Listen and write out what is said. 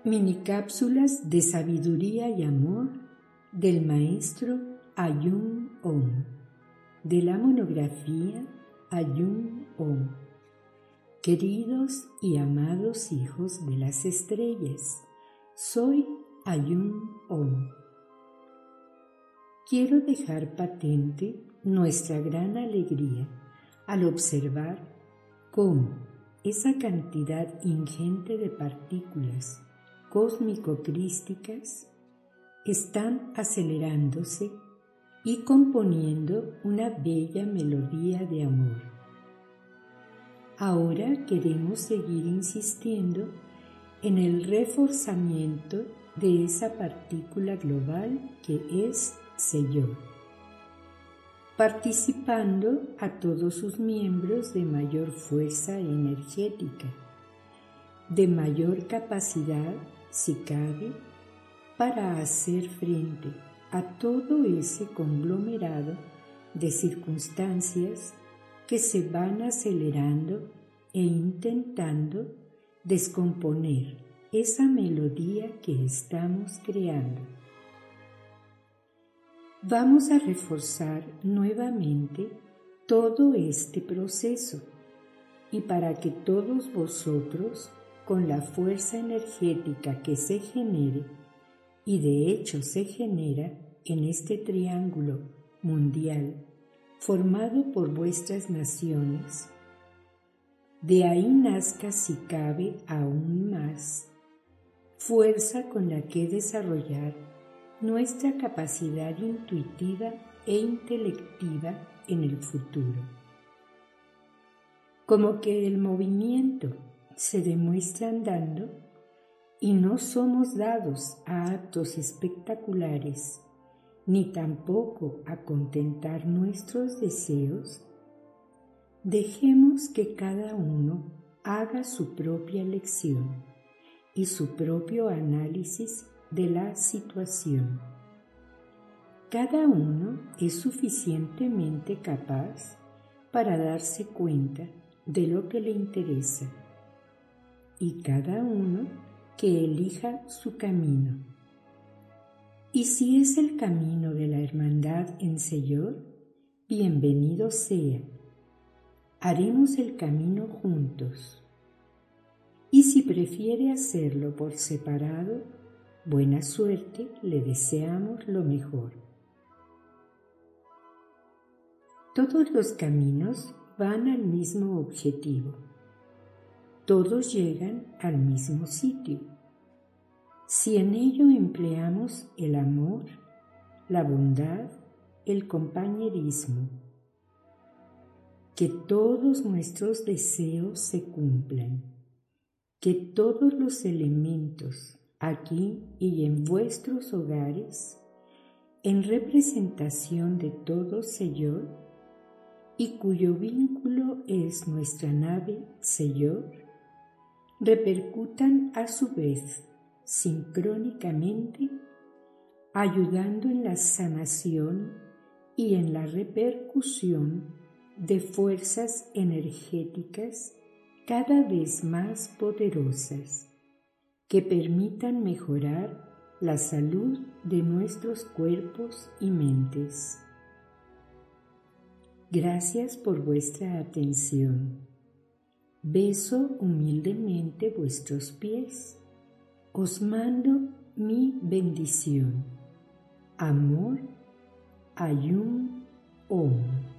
Mini cápsulas de sabiduría y amor del maestro Ayun Om, de la monografía Ayun Om. Queridos y amados hijos de las estrellas, soy Ayun Om. Quiero dejar patente nuestra gran alegría al observar cómo esa cantidad ingente de partículas cósmico-crísticas están acelerándose y componiendo una bella melodía de amor. Ahora queremos seguir insistiendo en el reforzamiento de esa partícula global que es Señor, participando a todos sus miembros de mayor fuerza energética, de mayor capacidad, si cabe, para hacer frente a todo ese conglomerado de circunstancias que se van acelerando e intentando descomponer esa melodía que estamos creando. Vamos a reforzar nuevamente todo este proceso y para que todos vosotros, con la fuerza energética que se genere, y de hecho se genera en este triángulo mundial formado por vuestras naciones, de ahí nazca, si cabe aún más, fuerza con la que desarrollar nuestra capacidad intuitiva e intelectiva en el futuro. Como que el movimiento se demuestra andando y no somos dados a actos espectaculares, ni tampoco a contentar nuestros deseos, dejemos que cada uno haga su propia elección y su propio análisis de la situación. Cada uno es suficientemente capaz para darse cuenta de lo que le interesa y cada uno que elija su camino. Y si es el camino de la hermandad en Señor, bienvenido sea. Haremos el camino juntos. Y si prefiere hacerlo por separado, buena suerte, le deseamos lo mejor. Todos los caminos van al mismo objetivo. Todos llegan al mismo sitio. Si en ello empleamos el amor, la bondad, el compañerismo, que todos nuestros deseos se cumplan, que todos los elementos aquí y en vuestros hogares, en representación de todo Señor, y cuyo vínculo es nuestra nave Señor, repercutan a su vez sincrónicamente, ayudando en la sanación y en la repercusión de fuerzas energéticas cada vez más poderosas que permitan mejorar la salud de nuestros cuerpos y mentes. Gracias por vuestra atención. Beso humildemente vuestros pies. Os mando mi bendición. Amor, Ayun Om.